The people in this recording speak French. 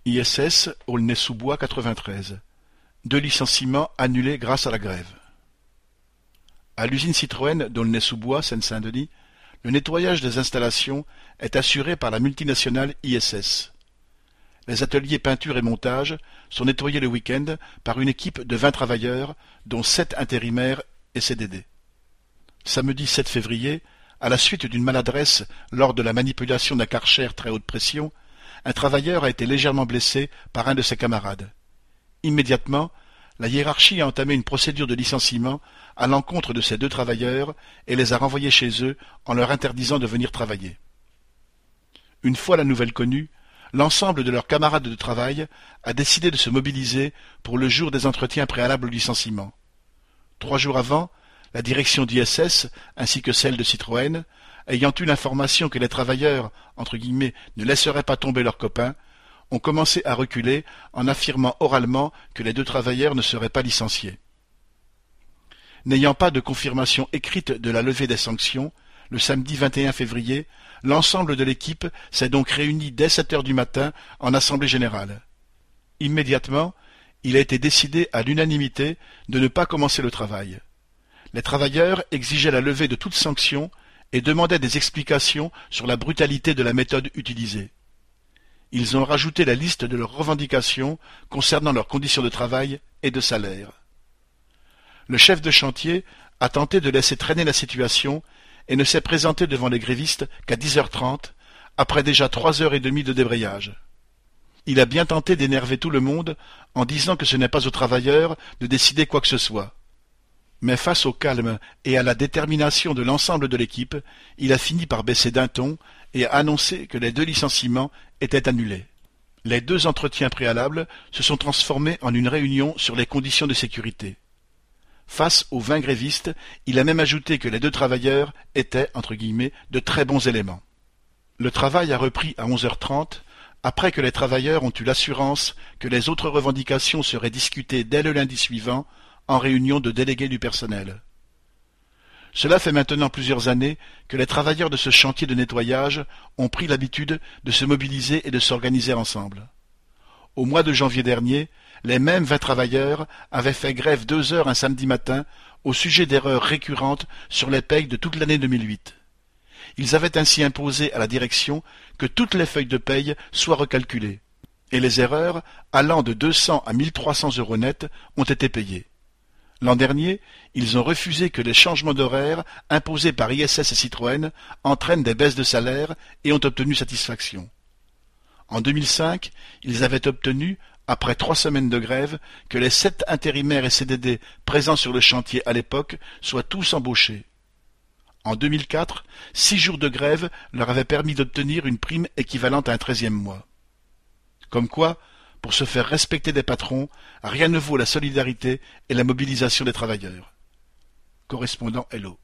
ISS Aulnay-sous-Bois 93. 2 licenciements annulés grâce à la grève. À l'usine Citroën d'Aulnay-sous-Bois, Seine-Saint-Denis, le nettoyage des installations est assuré par la multinationale ISS. Les ateliers peinture et montage sont nettoyés le week-end par une équipe de 20 travailleurs, dont 7 intérimaires et CDD. Samedi 7 février, à la suite d'une maladresse lors de la manipulation d'un Karcher très haute pression, un travailleur a été légèrement blessé par un de ses camarades. Immédiatement, la hiérarchie a entamé une procédure de licenciement à l'encontre de ces 2 travailleurs et les a renvoyés chez eux en leur interdisant de venir travailler. Une fois la nouvelle connue, l'ensemble de leurs camarades de travail a décidé de se mobiliser pour le jour des entretiens préalables au licenciement. 3 jours avant, la direction d'ISS ainsi que celle de Citroën, ayant eu l'information que les travailleurs, entre guillemets, ne laisseraient pas tomber leurs copains, ont commencé à reculer en affirmant oralement que les 2 travailleurs ne seraient pas licenciés. N'ayant pas de confirmation écrite de la levée des sanctions, le samedi 21 février, l'ensemble de l'équipe s'est donc réuni dès 7 heures du matin en assemblée générale. Immédiatement, il a été décidé à l'unanimité de ne pas commencer le travail. Les travailleurs exigeaient la levée de toute sanction et demandaient des explications sur la brutalité de la méthode utilisée. Ils ont rajouté la liste de leurs revendications concernant leurs conditions de travail et de salaire. Le chef de chantier a tenté de laisser traîner la situation et ne s'est présenté devant les grévistes qu'à 10h30, après déjà 3h30 de débrayage. Il a bien tenté d'énerver tout le monde en disant que ce n'est pas aux travailleurs de décider quoi que ce soit. Mais face au calme et à la détermination de l'ensemble de l'équipe, il a fini par baisser d'un ton et a annoncé que les 2 licenciements étaient annulés. Les 2 entretiens préalables se sont transformés en une réunion sur les conditions de sécurité. Face aux 20 grévistes, il a même ajouté que les 2 travailleurs étaient, entre guillemets, de très bons éléments. Le travail a repris à 11h30, après que les travailleurs ont eu l'assurance que les autres revendications seraient discutées dès le lundi suivant, en réunion de délégués du personnel. Cela fait maintenant plusieurs années que les travailleurs de ce chantier de nettoyage ont pris l'habitude de se mobiliser et de s'organiser ensemble. Au mois de janvier dernier, les mêmes 20 travailleurs avaient fait grève 2 heures un samedi matin au sujet d'erreurs récurrentes sur les payes de toute l'année 2008. Ils avaient ainsi imposé à la direction que toutes les feuilles de paye soient recalculées, et les erreurs, allant de 200 à 1300 € net, ont été payées. L'an dernier, ils ont refusé que les changements d'horaire imposés par ISS et Citroën entraînent des baisses de salaire et ont obtenu satisfaction. En 2005, ils avaient obtenu, après 3 semaines de grève, que les 7 intérimaires et CDD présents sur le chantier à l'époque soient tous embauchés. En 2004, 6 jours de grève leur avaient permis d'obtenir une prime équivalente à un 13e mois. Comme quoi, pour se faire respecter des patrons, rien ne vaut la solidarité et la mobilisation des travailleurs. Correspondant Hello.